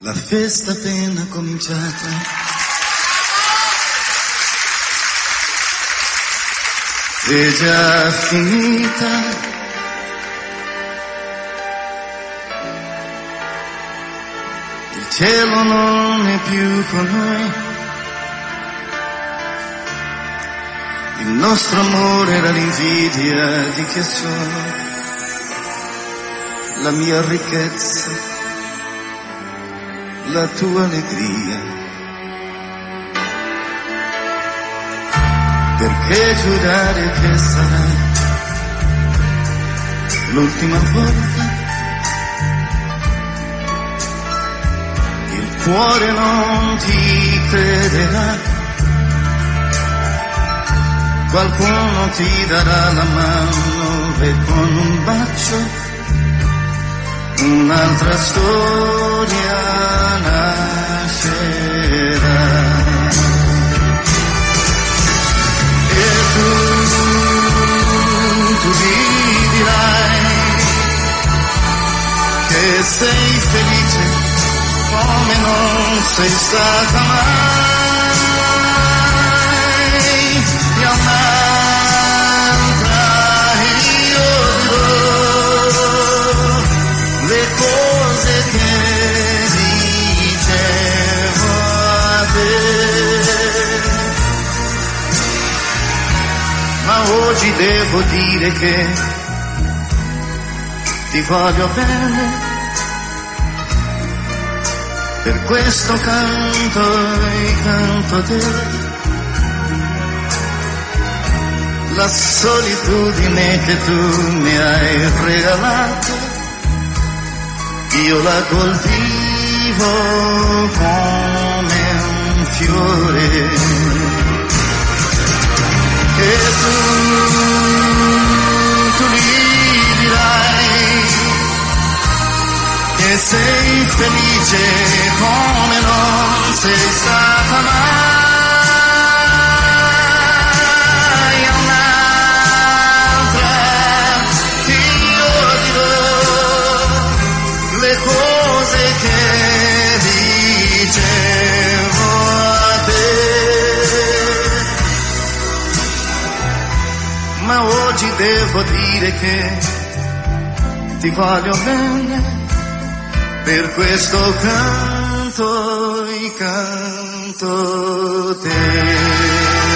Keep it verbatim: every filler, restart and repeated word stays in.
La festa appena cominciata, è già finita, il cielo non è più con noi, il nostro amore era l'invidia di che sono, la mia ricchezza, la tua allegria, perché giurare che sarà l'ultima volta, il cuore non ti crederà, qualcuno ti darà la mano e con un bacio un'altra storia nascerà. E tu, tu mi dirai che sei felice come non sei stata mai, e a un'altra io dirò le cose che dicevo a te, ma oggi devo dire che ti voglio bene, per questo canto e canto a te, la solitudine che tu mi hai regalato io la coltivo come un fiore, e tu, tu mi dirai che sei felice come non sei stata mai, a un'altra io dirò le cose che dicevo a te, ma oggi devo dire che ti voglio bene, per questo canto e canto te.